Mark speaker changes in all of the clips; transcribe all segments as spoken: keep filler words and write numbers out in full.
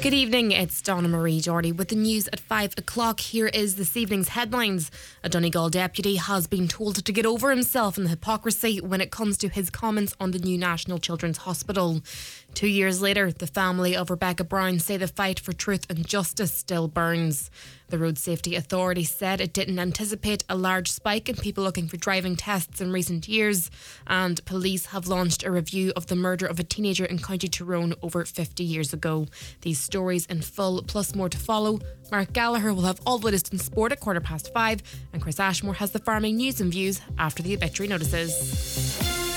Speaker 1: Good evening, it's Donna Marie Doherty with the news at five o'clock. Here is this evening's headlines. A Donegal deputy has been told to get over himself and the hypocrisy when it comes to his comments on the new National Children's Hospital. Two years later, the family of Rebecca Brown say the fight for truth and justice still burns. The Road Safety Authority said it didn't anticipate a large spike in people looking for driving tests in recent years, and police have launched a review of the murder of a teenager in County Tyrone over fifty years ago. These stories in full, plus more to follow. Mark Gallagher will have all the latest in sport at quarter past five, and Chris Ashmore has the farming news and views after the obituary notices.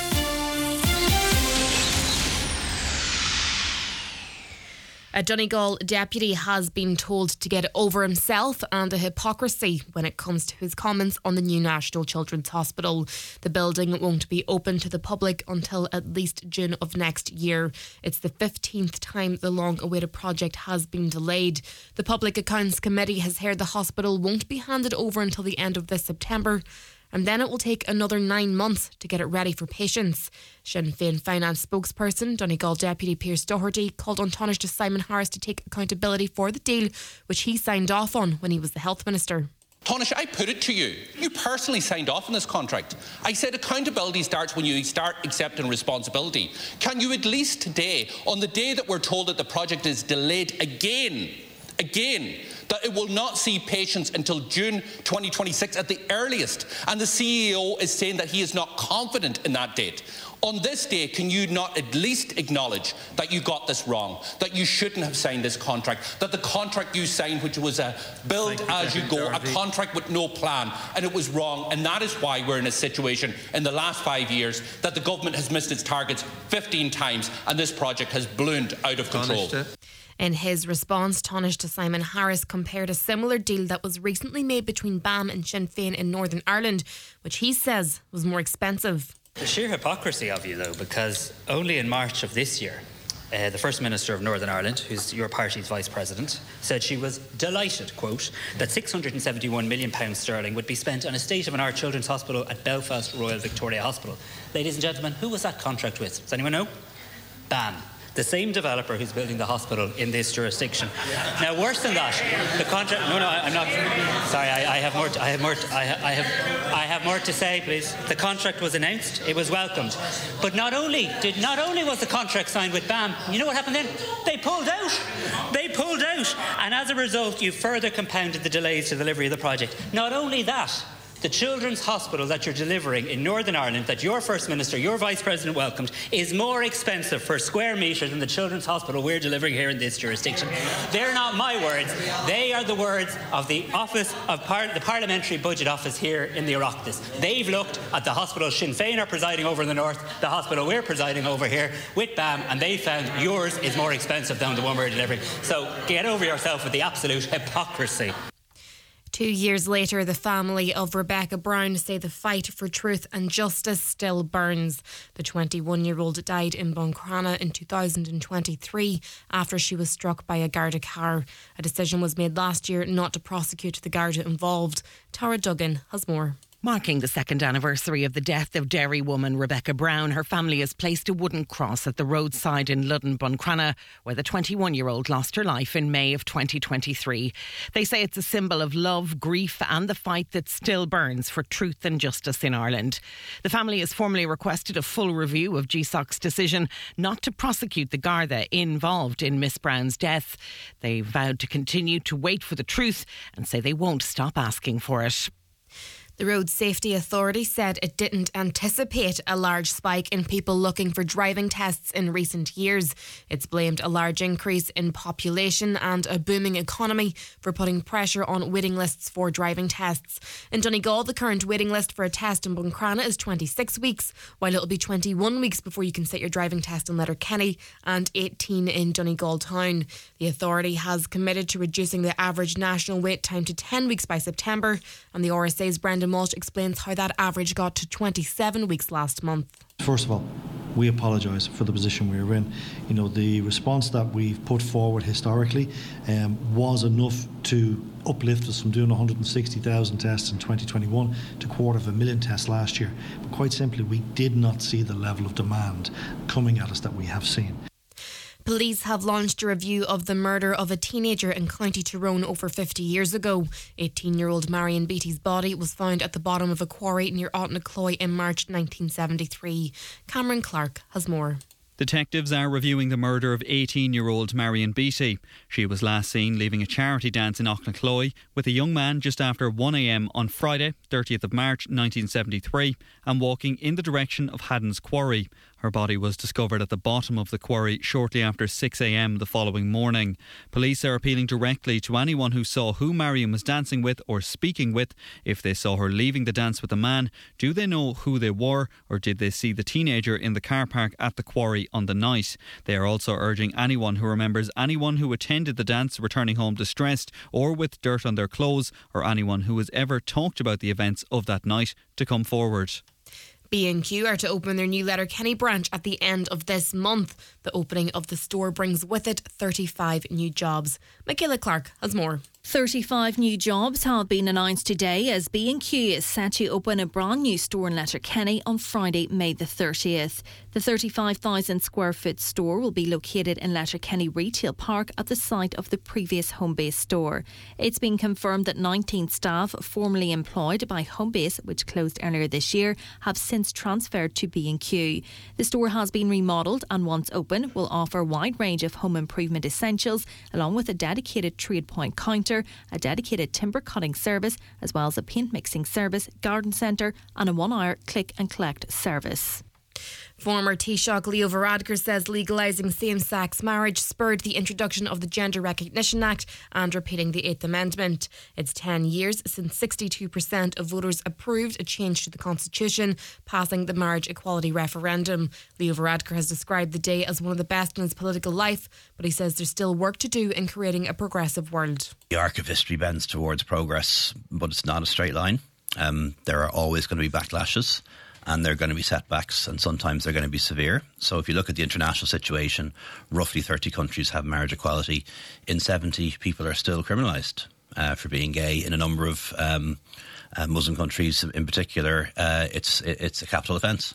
Speaker 1: A Donegal deputy has been told to get over himself and the hypocrisy when it comes to his comments on the new National Children's Hospital. The building won't be open to the public until at least June of next year. It's the fifteenth time the long-awaited project has been delayed. The Public Accounts Committee has heard the hospital won't be handed over until the end of this September, and then it will take another nine months to get it ready for patients. Sinn Féin finance spokesperson Donegal Deputy Pearse Doherty called on Taoiseach Simon Harris to take accountability for the deal which he signed off on when he was the Health Minister.
Speaker 2: Taoiseach, I put it to you. You personally signed off on this contract. I said accountability starts when you start accepting responsibility. Can you at least today, on the day that we're told that the project is delayed again, again, that it will not see patients until June twenty twenty-six at the earliest, and the C E O is saying that he is not confident in that date. On this day, can you not at least acknowledge that you got this wrong, that you shouldn't have signed this contract, that the contract you signed, which was a build as you go, a contract with no plan, and it was wrong, and that is why we're in a situation in the last five years that the government has missed its targets fifteen times, and this project has ballooned out of control.
Speaker 1: In his response, Taoiseach Simon Harris compared a similar deal that was recently made between B A M and Sinn Féin in Northern Ireland, which he says was more expensive.
Speaker 3: The sheer hypocrisy of you, though, because only in March of this year, uh, the First Minister of Northern Ireland, who's your party's Vice President, said she was delighted, quote, that six hundred seventy-one million pounds sterling would be spent on a state-of-the-art children's hospital at Belfast Royal Victoria Hospital. Ladies and gentlemen, who was that contract with? Does anyone know? B A M. The same developer who's building the hospital in this jurisdiction. Now, worse than that, the contract. No, no, I'm not. Sorry, I, I have more. To, I have more. To, I, I have. I have more to say, please. The contract was announced. It was welcomed, but not only did not only was the contract signed with B A M. You know what happened then? They pulled out. They pulled out, and as a result, you further compounded the delays to the delivery of the project. Not only that. The children's hospital that you're delivering in Northern Ireland, that your First Minister, your Vice President welcomed, is more expensive per square metre than the children's hospital we're delivering here in this jurisdiction. They're not my words. They are the words of the Office of Par- the Parliamentary Budget Office here in the Oireachtas. They've looked at the hospital Sinn Féin are presiding over in the north, the hospital we're presiding over here with B A M, and they found yours is more expensive than the one we're delivering. So get over yourself with the absolute hypocrisy.
Speaker 1: Two years later, the family of Rebecca Brown say the fight for truth and justice still burns. The twenty-one-year-old died in Buncrana in two thousand twenty-three after she was struck by a Garda car. A decision was made last year not to prosecute the Garda involved. Tara Duggan has more.
Speaker 4: Marking the second anniversary of the death of Derry woman Rebecca Brown, her family has placed a wooden cross at the roadside in Ludden, Buncrana, where the twenty-one-year-old lost her life in May of twenty twenty-three. They say it's a symbol of love, grief and the fight that still burns for truth and justice in Ireland. The family has formally requested a full review of G S O C's decision not to prosecute the Garda involved in Miss Brown's death. They vowed to continue to wait for the truth and say they won't stop asking for it.
Speaker 1: The Road Safety Authority said it didn't anticipate a large spike in people looking for driving tests in recent years. It's blamed a large increase in population and a booming economy for putting pressure on waiting lists for driving tests. In Donegal, the current waiting list for a test in Buncrana is twenty-six weeks, while it'll be twenty-one weeks before you can set your driving test in Letterkenny and eighteen in Donegal town. The authority has committed to reducing the average national wait time to ten weeks by September, and the R S A's Brendan Walsh explains how that average got to twenty-seven weeks last month.
Speaker 5: First of all, we apologise for the position we were in. You know, the response that we've put forward historically um, was enough to uplift us from doing one hundred sixty thousand tests in twenty twenty-one to a quarter of a million tests last year. But quite simply, we did not see the level of demand coming at us that we have seen.
Speaker 1: Police have launched a review of the murder of a teenager in County Tyrone over fifty years ago. eighteen-year-old Marion Beattie's body was found at the bottom of a quarry near Aughnacloy in March nineteen seventy-three. Cameron Clark has more.
Speaker 6: Detectives are reviewing the murder of eighteen-year-old Marion Beattie. She was last seen leaving a charity dance in Aughnacloy with a young man just after one a m on Friday, thirtieth of March nineteen seventy-three, and walking in the direction of Haddon's Quarry. Her body was discovered at the bottom of the quarry shortly after six a m the following morning. Police are appealing directly to anyone who saw who Marion was dancing with or speaking with. If they saw her leaving the dance with a man, do they know who they were, or did they see the teenager in the car park at the quarry on the night? They are also urging anyone who remembers anyone who attended the dance returning home distressed or with dirt on their clothes, or anyone who has ever talked about the events of that night, to come forward.
Speaker 1: B and Q are to open their new Letterkenny branch at the end of this month. The opening of the store brings with it thirty-five new jobs. Michaela Clark has more.
Speaker 7: thirty-five new jobs have been announced today as B and Q is set to open a brand new store in Letterkenny on Friday, May the thirtieth. The thirty-five thousand square foot store will be located in Letterkenny Retail Park at the site of the previous Homebase store. It's been confirmed that nineteen staff formerly employed by Homebase, which closed earlier this year, have since transferred to B and Q. The store has been remodelled and once open will offer a wide range of home improvement essentials along with a dedicated trade point counter, a dedicated timber cutting service, as well as a paint mixing service, garden centre and a one-hour click and collect service.
Speaker 1: Former Taoiseach Leo Varadkar says legalising same-sex marriage spurred the introduction of the Gender Recognition Act and repealing the Eighth Amendment. It's ten years since sixty-two percent of voters approved a change to the Constitution, passing the marriage equality referendum. Leo Varadkar has described the day as one of the best in his political life, but he says there's still work to do in creating a progressive world.
Speaker 8: The arc of history bends towards progress, but it's not a straight line. Um, there are always going to be backlashes. And there are going to be setbacks, and sometimes they're going to be severe. So if you look at the international situation, roughly thirty countries have marriage equality. In seventy, people are still criminalised uh, for being gay. In a number of um, uh, Muslim countries in particular, uh, it's it's a capital offence.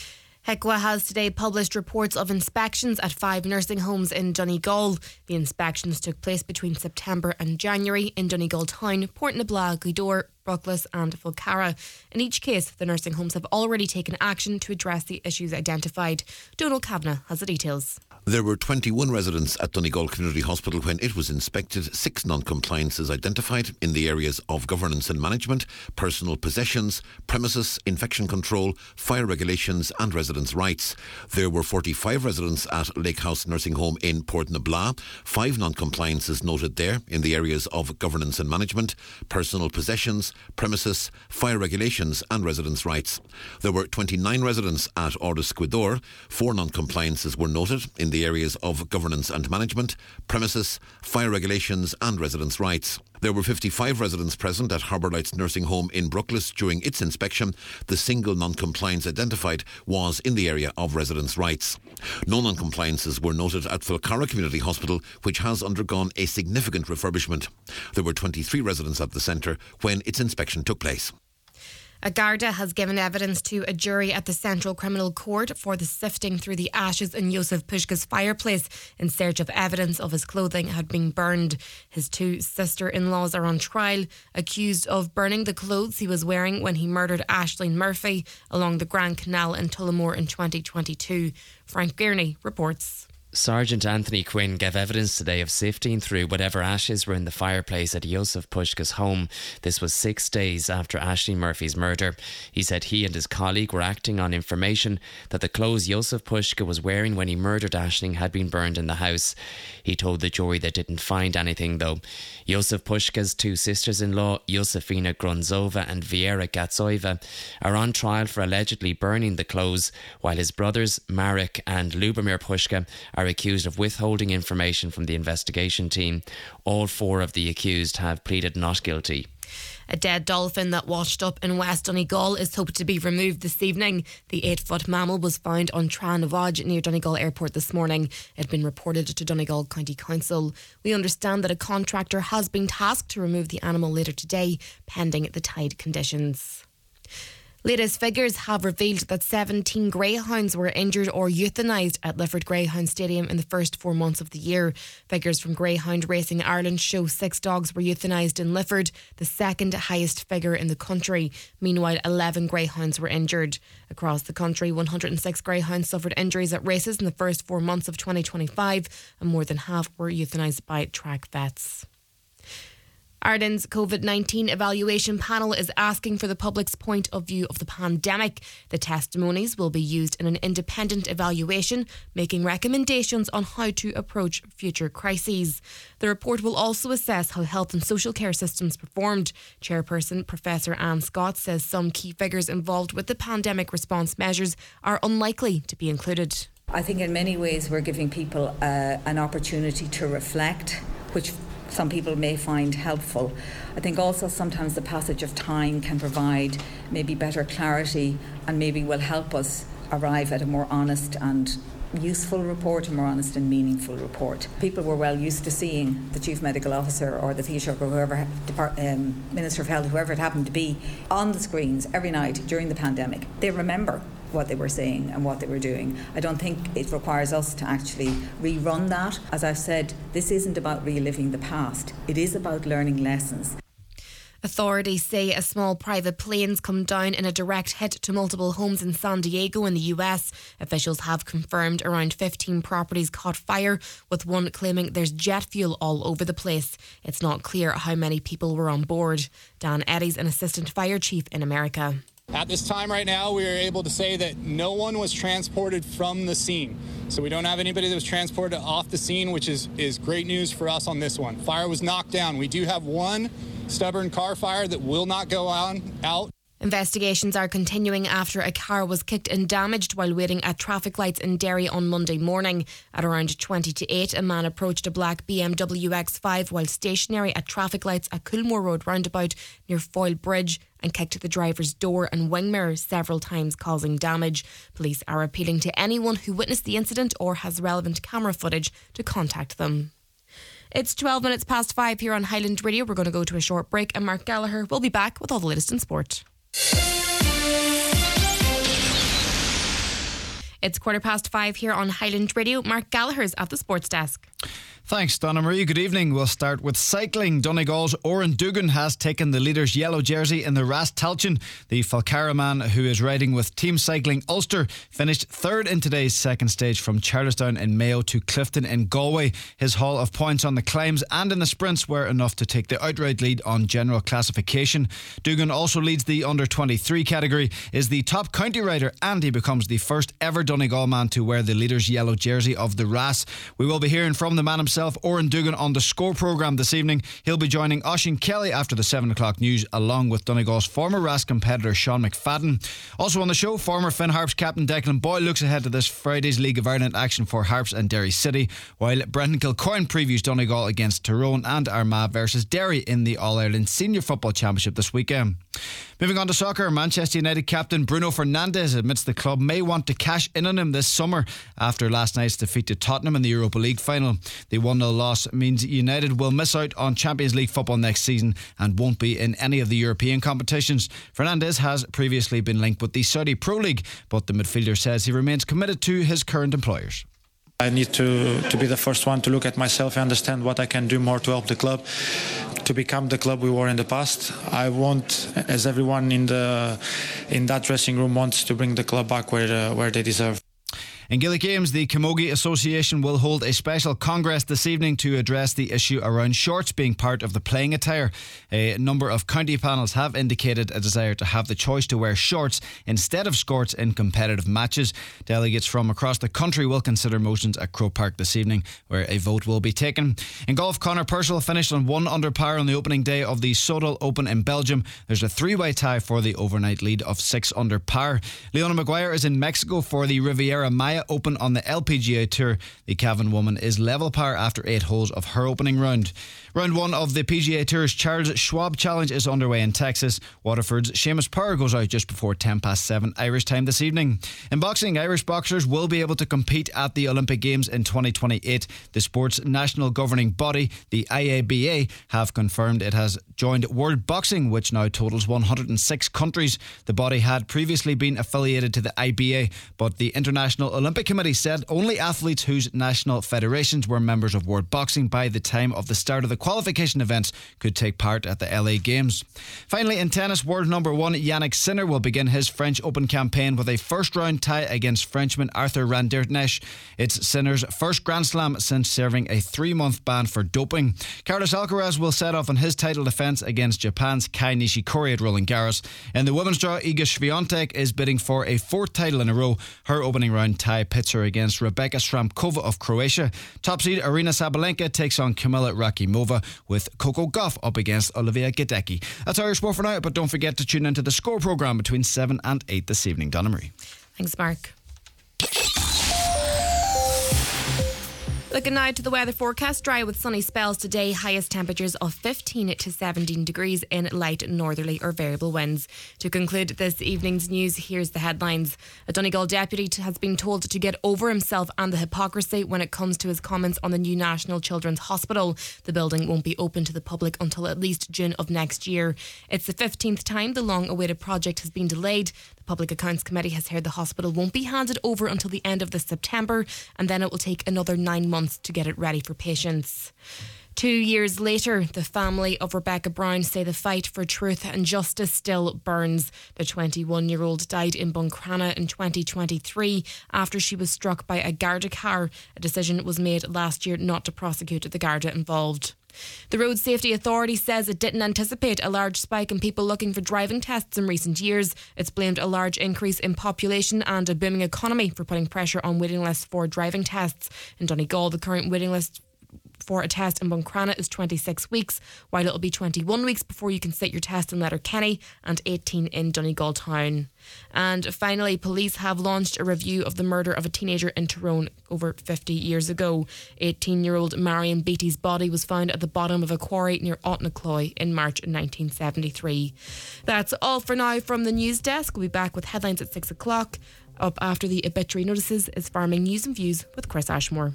Speaker 1: H I C W A has today published reports of inspections at five nursing homes in Donegal. The inspections took place between September and January in Donegal Town, Portnabla, Gweedore, Bruckless and Fulcara. In each case, the nursing homes have already taken action to address the issues identified. Donal Kavanagh has the details.
Speaker 9: There were twenty-one residents at Donegal Community Hospital when it was inspected. Six non-compliances identified in the areas of governance and management, personal possessions, premises, infection control, fire regulations and residents' rights. There were forty-five residents at Lake House Nursing Home in Portnabla. Five non-compliances noted there in the areas of governance and management, personal possessions, premises, fire regulations and residents' rights. There were twenty-nine residents at Ordis Gweedore. Four non-compliances were noted in the areas of governance and management, premises, fire regulations and residents' rights. There were fifty-five residents present at Harbour Lights Nursing Home in Bruckless during its inspection. The single non-compliance identified was in the area of residents' rights. No non-compliances were noted at Fulcara Community Hospital, which has undergone a significant refurbishment. There were twenty-three residents at the centre when its inspection took place.
Speaker 1: A Garda has given evidence to a jury at the Central Criminal Court for the sifting through the ashes in Jozef Puška's fireplace in search of evidence of his clothing had been burned. His two sister-in-laws are on trial, accused of burning the clothes he was wearing when he murdered Aisling Murphy along the Grand Canal in Tullamore in twenty twenty-two. Frank Gearney reports.
Speaker 10: Sergeant Anthony Quinn gave evidence today of sifting through whatever ashes were in the fireplace at Jozef Puška's home. This was six days after Aisling Murphy's murder. He said he and his colleague were acting on information that the clothes Jozef Puška was wearing when he murdered Aisling had been burned in the house. He told the jury they didn't find anything though. Jozef Puška's two sisters-in-law, Josefina Grunzova and Viera Gatsoeva, are on trial for allegedly burning the clothes, while his brothers Marek and Lubomir Puška are accused of withholding information from the investigation team. All four of the accused have pleaded not guilty.
Speaker 1: A dead dolphin that washed up in West Donegal is hoped to be removed this evening. The eight-foot mammal was found on Tranavage near Donegal Airport this morning. It had been reported to Donegal County Council. We understand that a contractor has been tasked to remove the animal later today, pending the tide conditions. Latest figures have revealed that seventeen greyhounds were injured or euthanised at Lifford Greyhound Stadium in the first four months of the year. Figures from Greyhound Racing Ireland show six dogs were euthanised in Lifford, the second highest figure in the country. Meanwhile, eleven greyhounds were injured. Across the country, one hundred six greyhounds suffered injuries at races in the first four months of twenty twenty-five, and more than half were euthanised by track vets. Ireland's COVID nineteen evaluation panel is asking for the public's point of view of the pandemic. The testimonies will be used in an independent evaluation, making recommendations on how to approach future crises. The report will also assess how health and social care systems performed. Chairperson Professor Anne Scott says some key figures involved with the pandemic response measures are unlikely to be included.
Speaker 11: I think in many ways we're giving people uh, an opportunity to reflect, which some people may find helpful. I think also sometimes the passage of time can provide maybe better clarity and maybe will help us arrive at a more honest and useful report, a more honest and meaningful report. People were well used to seeing the Chief Medical Officer or the Taoiseach or whoever, um, Minister of Health, whoever it happened to be, on the screens every night during the pandemic. They remember what they were saying and what they were doing. I don't think it requires us to actually rerun that. As I've said, this isn't about reliving the past. It is about learning lessons.
Speaker 1: Authorities say a small private plane's come down in a direct hit to multiple homes in San Diego in the U S. Officials have confirmed around fifteen properties caught fire, with one claiming there's jet fuel all over the place. It's not clear how many people were on board. Dan Eddy's an assistant fire chief in America.
Speaker 12: At this time right now, we are able to say that no one was transported from the scene. So we don't have anybody that was transported off the scene, which is, is great news for us on this one. Fire was knocked down. We do have one stubborn car fire that will not go on out.
Speaker 1: Investigations are continuing after a car was kicked and damaged while waiting at traffic lights in Derry on Monday morning. At around twenty to eight, a man approached a black B M W X five while stationary at traffic lights at Coolmore Road roundabout near Foyle Bridge and kicked the driver's door and wing mirror several times, causing damage. Police are appealing to anyone who witnessed the incident or has relevant camera footage to contact them. It's twelve minutes past five here on Highland Radio. We're going to go to a short break and Mark Gallagher will be back with all the latest in sport. It's quarter past five here on Highland Radio. Mark Gallagher's at the sports desk.
Speaker 13: Thanks, Donna Marie. Good evening. We'll start with cycling. Donegal's Oran Dugan has taken the leader's yellow jersey in the Ras Talchin. The Falcara man, who is riding with Team Cycling Ulster, finished third in today's second stage from Charlestown in Mayo to Clifton in Galway. His haul of points on the climbs and in the sprints were enough to take the outright lead on general classification. Dugan also leads the under twenty-three category, is the top county rider, and he becomes the first ever Donegal man to wear the leader's yellow jersey of the Ras. We will be hearing from the man himself, Oran Dugan, on the Score programme this evening. He'll be joining Oisín Kelly after the seven o'clock news, along with Donegal's former Ras competitor Sean McFadden. Also on the show, former Finn Harps captain Declan Boyle looks ahead to this Friday's League of Ireland action for Harps and Derry City, while Brendan Kilcoyne previews Donegal against Tyrone and Armagh versus Derry in the All-Ireland Senior Football Championship this weekend. Moving on to soccer, Manchester United captain Bruno Fernandes admits the club may want to cash in on him this summer after last night's defeat to Tottenham in the Europa League final. The one nil loss means United will miss out on Champions League football next season and won't be in any of the European competitions. Fernandes has previously been linked with the Saudi Pro League, but the midfielder says he remains committed to his current employers.
Speaker 14: I need to, to be the first one to look at myself and understand what I can do more to help the club to become the club we were in the past. I want, as everyone in the in that dressing room wants, to bring the club back where uh, where they deserve.
Speaker 13: In Gaelic Games, the Camogie Association will hold a special congress this evening to address the issue around shorts being part of the playing attire. A number of county panels have indicated a desire to have the choice to wear shorts instead of skirts in competitive matches. Delegates from across the country will consider motions at Croke Park this evening, where a vote will be taken. In golf, Conor Purcell finished on one under par on the opening day of the Sodal Open in Belgium. There's a three-way tie for the overnight lead of six under par. Leona Maguire is in Mexico for the Riviera Maya Maya Open on the L P G A Tour. The Cavan woman is level par after eight holes of her opening round. Round one of the P G A Tour's Charles Schwab Challenge is underway in Texas. Waterford's Seamus Power goes out just before ten past seven Irish time this evening. In boxing, Irish boxers will be able to compete at the Olympic Games in twenty twenty-eight. The sport's national governing body, the I A B A, have confirmed it has joined World Boxing, which now totals one hundred six countries. The body had previously been affiliated to the I B A, but the International Olympic Committee said only athletes whose national federations were members of World Boxing by the time of the start of the qualification events could take part at the L A Games. Finally, in tennis, world number one Yannick Sinner will begin his French Open campaign with a first round tie against Frenchman Arthur Randerknecht. It's Sinner's first Grand Slam since serving a three month ban for doping. Carlos Alcaraz will set off on his title defence against Japan's Kai Nishikori at Roland Garros. In the women's draw, Iga Swiatek is bidding for a fourth title in a row. Her opening round tie pits her against Rebecca Stramkova of Croatia. Top seed Arina Sabalenka takes on Kamila Rakimova, with Coco Gauff up against Olivia Gadecki. That's Irish Sport for now, but don't forget to tune into the Score programme between seven and eight this evening. Donna Marie.
Speaker 1: Thanks, Mark. Looking now to the weather forecast, dry with sunny spells today, highest temperatures of fifteen to seventeen degrees in light northerly or variable winds. To conclude this evening's news, here's the headlines. A Donegal deputy has been told to get over himself and the hypocrisy when it comes to his comments on the new National Children's Hospital. The building won't be open to the public until at least June of next year. It's the fifteenth time the long-awaited project has been delayed. The Public Accounts Committee has heard the hospital won't be handed over until the end of this September, and then it will take another nine months to get it ready for patients. Two years later, the family of Rebecca Brown say the fight for truth and justice still burns. The twenty-one-year-old died in Buncrana in twenty twenty-three after she was struck by a Garda car. A decision was made last year not to prosecute the Garda involved. The Road Safety Authority says it didn't anticipate a large spike in people looking for driving tests in recent years. It's blamed a large increase in population and a booming economy for putting pressure on waiting lists for driving tests. In Donegal, the current waiting list for a test in Buncrana is twenty-six weeks, while it'll be twenty-one weeks before you can sit your test in Letterkenny and eighteen in Donegal town. And finally, police have launched a review of the murder of a teenager in Tyrone over fifty years ago. eighteen-year-old Marion Beatty's body was found at the bottom of a quarry near Aughnacloy in March nineteen seventy-three. That's all for now from the news desk. We'll be back with headlines at six o'clock. Up after the obituary notices is Farming News and Views with Chris Ashmore.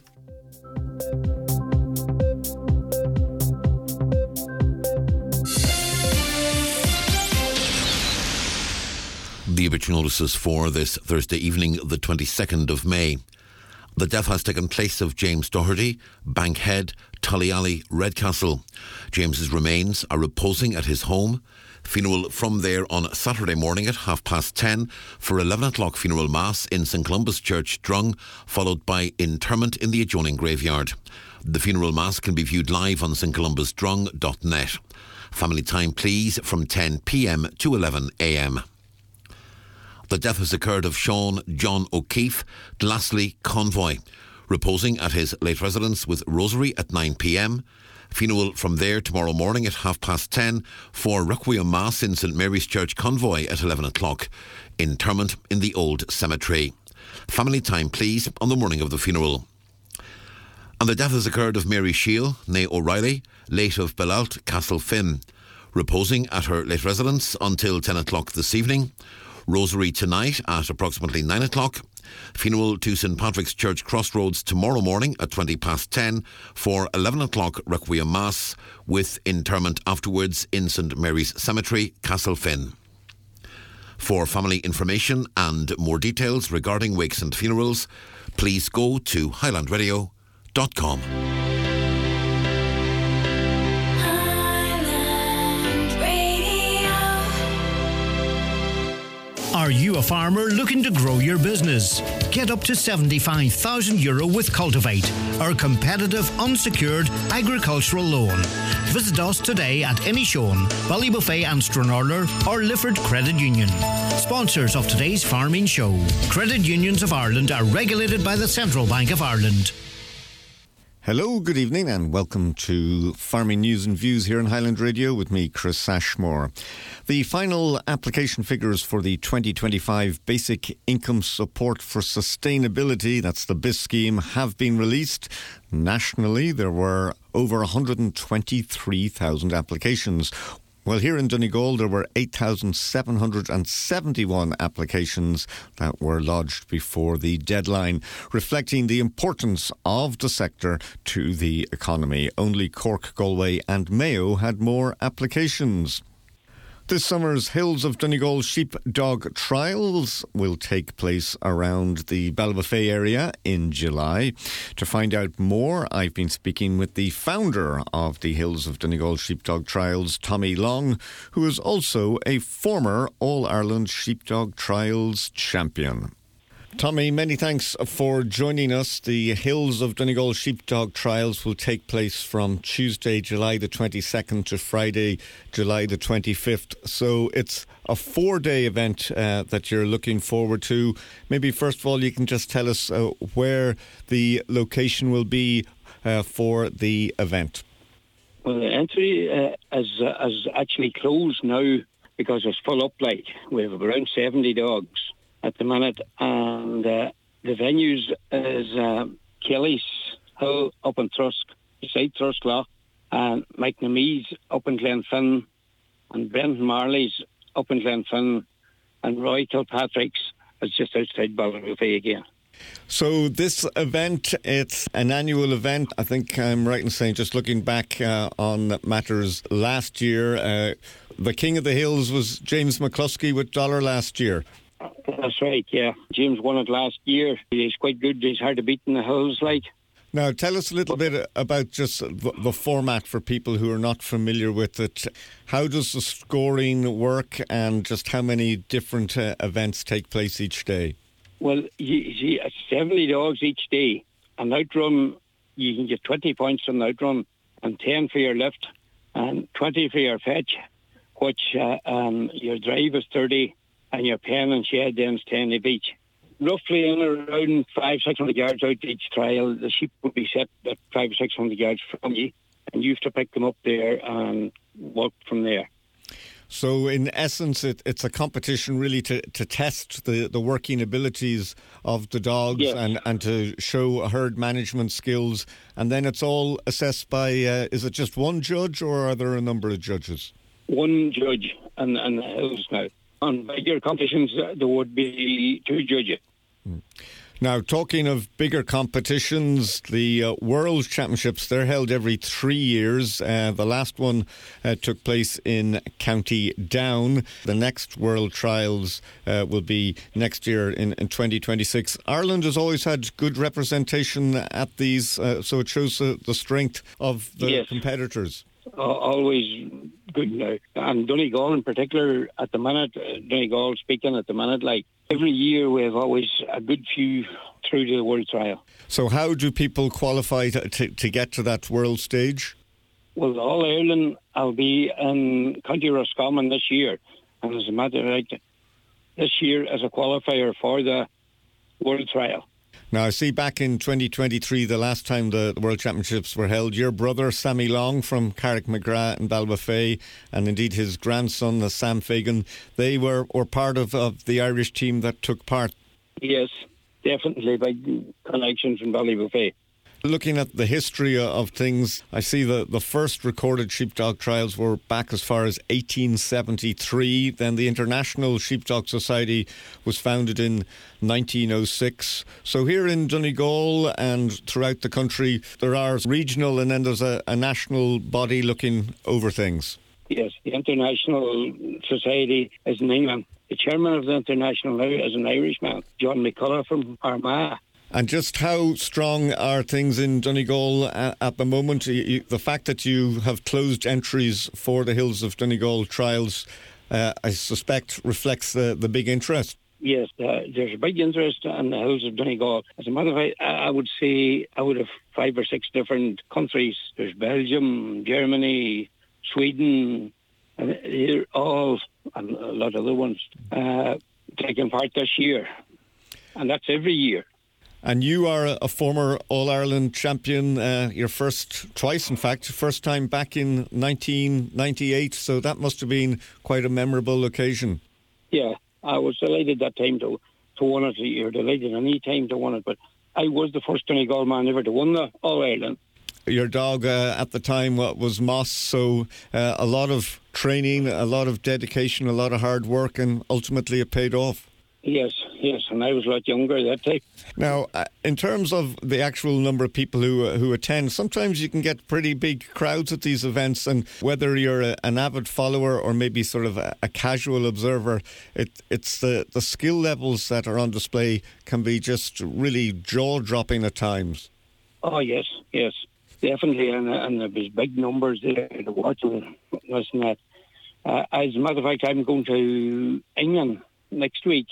Speaker 9: The obituary notices for this Thursday evening, the twenty-second of May. The death has taken place of James Doherty, Bankhead, Tullyalley, Redcastle. James's remains are reposing at his home. Funeral from there on Saturday morning at half past ten for eleven o'clock funeral mass in St Columba's Church, Drung, followed by interment in the adjoining graveyard. The funeral mass can be viewed live on st columbus drung dot net. Family time, please, from ten p.m. to eleven a.m. The death has occurred of Sean John O'Keefe, Glassley Convoy, reposing at his late residence with Rosary at nine p.m. Funeral from there tomorrow morning at half past ten for Requiem Mass in St Mary's Church, Convoy at eleven o'clock. Interment in the Old Cemetery. Family time, please, on the morning of the funeral. And the death has occurred of Mary Shiel, née O'Reilly, late of Belalt, Castlefin, reposing at her late residence until ten o'clock this evening. Rosary tonight at approximately nine o'clock. Funeral to St Patrick's Church, Crossroads tomorrow morning at twenty past ten for eleven o'clock Requiem Mass, with interment afterwards in St Mary's Cemetery, Castlefin. For family information and more details regarding wakes and funerals, please go to highland radio dot com.
Speaker 15: Are you a farmer looking to grow your business? Get up to seventy-five thousand euro with Cultivate, our competitive unsecured agricultural loan. Visit us today at Inishowen, Ballybuffet and Stranorlar or Lifford Credit Union. Sponsors of today's farming show. Credit Unions of Ireland are regulated by the Central Bank of Ireland.
Speaker 16: Hello, good evening and welcome to Farming News and Views here on Highland Radio with me, Chris Ashmore. The final application figures for the twenty twenty-five Basic Income Support for Sustainability, that's the B I S scheme, have been released. Nationally, there were over one hundred twenty-three thousand applications. Well, here in Donegal, there were eight thousand seven hundred seventy-one applications that were lodged before the deadline, reflecting the importance of the sector to the economy. Only Cork, Galway and Mayo had more applications. This summer's Hills of Donegal Sheepdog Trials will take place around the Ballybofey area in July. To find out more, I've been speaking with the founder of the Hills of Donegal Sheepdog Trials, Tommy Long, who is also a former All-Ireland Sheepdog Trials champion. Tommy, many thanks for joining us. The Hills of Donegal Sheepdog Trials will take place from Tuesday, July the twenty-second to Friday, July the twenty-fifth. So it's a four-day event uh, that you're looking forward to. Maybe first of all, you can just tell us uh, where the location will be uh, for the event.
Speaker 17: Well, the entry uh, is, uh, is actually closed now because it's full up. Like we have around seventy dogs at the minute, and uh, the venues is uh, Kelly's Hill up in Trusk, beside Trusklough, and Mike Namee's up in Glenfin, and Brendan Marley's up in Glenfin, and Roy Kilpatrick's is just outside Ballybofey again.
Speaker 16: So this event, it's an annual event. I think I'm right in saying, just looking back uh, on matters last year, uh, the King of the Hills was James McCluskey with Dollar last year.
Speaker 17: That's right, yeah. James won it last year. He's quite good. He's hard to beat in the hills, like.
Speaker 16: Now, tell us a little bit about just the, the format for people who are not familiar with it. How does the scoring work, and just how many different uh, events take place each day?
Speaker 17: Well, you see, it's seventy dogs each day. An outrun, you can get twenty points on the outrun, and ten for your lift, and twenty for your fetch, which uh, um, your drive is thirty, and your pen and shed then is ten of each. Roughly in around five, six hundred yards out each trial, the sheep will be set at five or six hundred yards from you, and you have to pick them up there and walk from there.
Speaker 16: So in essence, it, it's a competition really to, to test the, the working abilities of the dogs, yes, and, and to show herd management skills. And then it's all assessed by, uh, is it just one judge, or are there a number of judges?
Speaker 17: One judge and, and the hills now. On bigger competitions, uh, there would be two judges.
Speaker 16: Now, talking of bigger competitions, the uh, World Championships, they're held every three years. Uh, the last one uh, took place in County Down. The next World Trials uh, will be next year in, in twenty twenty-six. Ireland has always had good representation at these, uh, so it shows uh, the strength of the
Speaker 17: yes.
Speaker 16: competitors.
Speaker 17: Uh, always good now. And Donegal in particular, at the minute, uh, Donegal speaking at the minute, like every year we have always a good few through to the World Trial.
Speaker 16: So how do people qualify to, to, to get to that world stage?
Speaker 17: Well, All Ireland, I'll be in County Roscommon this year. And as a matter of fact, this year as a qualifier for the World Trial.
Speaker 16: Now, I see back in twenty twenty-three, the last time the World Championships were held, your brother, Sammy Long, from Carrickmcgrath and Ballybofey, and indeed his grandson, Sam Fagan, they were, were part of, of the Irish team that took part.
Speaker 17: Yes, definitely, by connections from Ballybofey.
Speaker 16: Looking at the history of things, I see the, the first recorded sheepdog trials were back as far as eighteen seventy-three. Then the International Sheepdog Society was founded in nineteen oh six. So here in Donegal and throughout the country, there are regional and then there's a, a national body looking over things.
Speaker 17: Yes, the International Society is in England. The chairman of the International now is an Irishman, John McCullough from Armagh.
Speaker 16: And just how strong are things in Donegal at, at the moment? You, the fact that you have closed entries for the Hills of Donegal trials, uh, I suspect, reflects the, the big interest.
Speaker 17: Yes, uh, there's a big interest in the Hills of Donegal. As a matter of fact, I would say I would have five or six different countries. There's Belgium, Germany, Sweden, and they're all, and a lot of other ones, uh, taking part this year. And that's every year.
Speaker 16: And you are a, a former All-Ireland champion, uh, your first, twice in fact, first time back in nineteen ninety-eight, so that must have been quite a memorable occasion.
Speaker 17: Yeah, I was delighted that time to, to win it. You're delighted any time to win it, but I was the first Donegal man ever to win the All-Ireland.
Speaker 16: Your dog uh, at the time was Moss, so uh, a lot of training, a lot of dedication, a lot of hard work, and ultimately it paid off.
Speaker 17: Yes, yes, and I was a lot younger at that time.
Speaker 16: Now, uh, in terms of the actual number of people who uh, who attend, sometimes you can get pretty big crowds at these events, and whether you're a, an avid follower or maybe sort of a, a casual observer, it, it's the, the skill levels that are on display can be just really jaw-dropping at times.
Speaker 17: Oh, yes, yes, definitely, and, and there was big numbers there to watch and listen to that. Uh, as a matter of fact, I'm going to England next week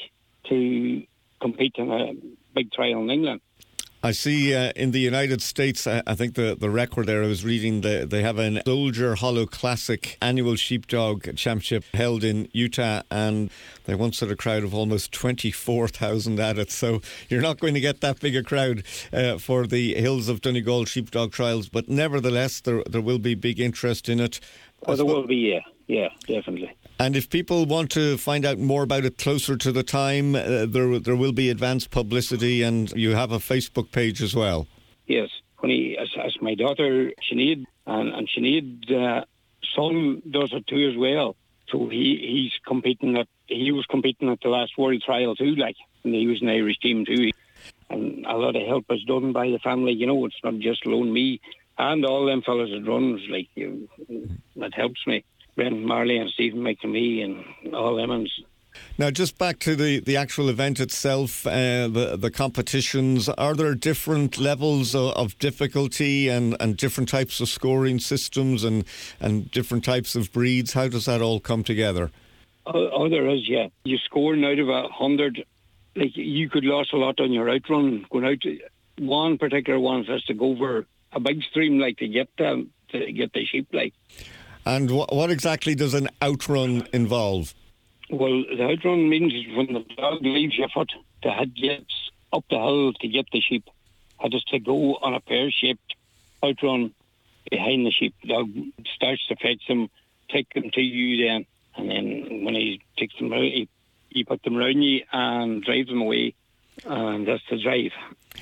Speaker 17: to compete in a big trial in England.
Speaker 16: I see uh, in the United States, uh, I think the, the record there, I was reading, the, they have an Soldier Hollow Classic annual sheepdog championship held in Utah, and they once had a crowd of almost twenty-four thousand at it. So you're not going to get that big a crowd uh, for the Hills of Donegal sheepdog trials, but nevertheless, there, there will be big interest in it.
Speaker 17: Oh, there will be, yeah, yeah, definitely.
Speaker 16: And if people want to find out more about it closer to the time, uh, there there will be advanced publicity, and you have a Facebook page as well.
Speaker 17: Yes, when he, as, as my daughter Sinead, and, and Sinead's uh, son does it too as well. So he, he's competing at he was competing at the last World Trial too, like, and he was an Irish team too. And a lot of help is done by the family. You know, it's not just alone me and all them fellas that runs. Like, you, that helps me. Brendan Marley and Stephen McNamee and all them.
Speaker 16: Now, just back to the, the actual event itself, uh, the the competitions, are there different levels of, of difficulty and, and different types of scoring systems and, and different types of breeds? How does that all come together?
Speaker 17: Oh, oh there is, yeah. You scoring out of a hundred, like you could lose a lot on your outrun, going out to one particular one has to go over a big stream, like, to get them, to get the sheep, like.
Speaker 16: And what, what exactly does an outrun involve?
Speaker 17: Well, the outrun means when the dog leaves your foot, the head gets up the hill to get the sheep. It is to go on a pear-shaped outrun behind the sheep. The dog starts to fetch them, take them to you then, and then when he takes them out, he, he put them around you and drives them away, and that's the drive.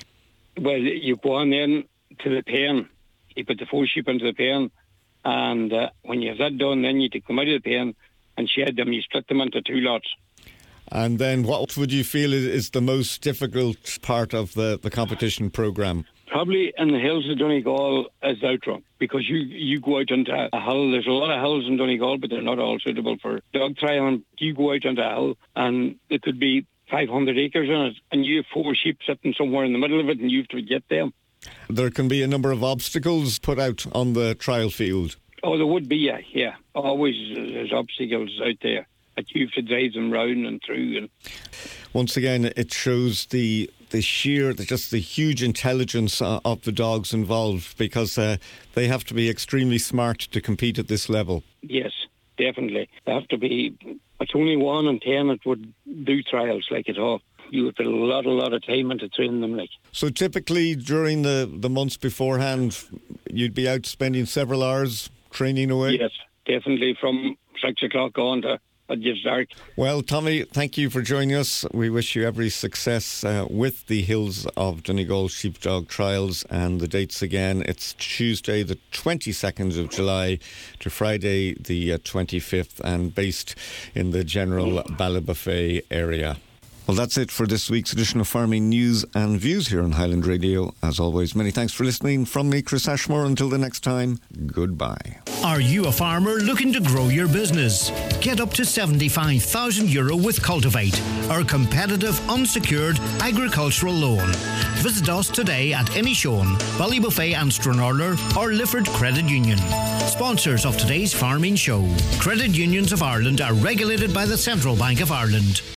Speaker 17: Well, you go on then to the pen. You put the four sheep into the pen, and uh, when you have that done, then you take them out of the pen and shed them. You split them into two lots.
Speaker 16: And then what would you feel is, is the most difficult part of the, the competition programme?
Speaker 17: Probably in the hills of Donegal is outrun, because you, you go out into a hill. There's a lot of hills in Donegal, but they're not all suitable for dog trial. You go out into a hill and it could be five hundred acres in it, and you have four sheep sitting somewhere in the middle of it, and you have to get them.
Speaker 16: There can be a number of obstacles put out on the trial field.
Speaker 17: Oh, there would be, yeah, yeah. Always there's obstacles out there that you have to drive them round and through. And
Speaker 16: once again, it shows the the sheer, just the huge intelligence uh, of the dogs involved, because uh, they have to be extremely smart to compete at this level.
Speaker 17: Yes, definitely. They have to be. It's only one in ten that would do trials like it all. You would put a lot, a lot of time into training them, like.
Speaker 16: So typically during the, the months beforehand, you'd be out spending several hours training away?
Speaker 17: Yes, definitely, from six o'clock on to it gets dark.
Speaker 16: Well, Tommy, thank you for joining us. We wish you every success uh, with the Hills of Donegal Sheepdog Trials, and the dates again, it's Tuesday the twenty-second of July to Friday the uh, twenty-fifth, and based in the general Ballybofey area. Well, that's it for this week's edition of Farming News and Views here on Highland Radio. As always, many thanks for listening. From me, Chris Ashmore, until the next time, goodbye.
Speaker 15: Are you a farmer looking to grow your business? Get up to seventy-five thousand euro with Cultivate, our competitive, unsecured agricultural loan. Visit us today at Inishowen, Ballybofey and Stranorlar, or Lifford Credit Union. Sponsors of today's Farming Show. Credit Unions of Ireland are regulated by the Central Bank of Ireland.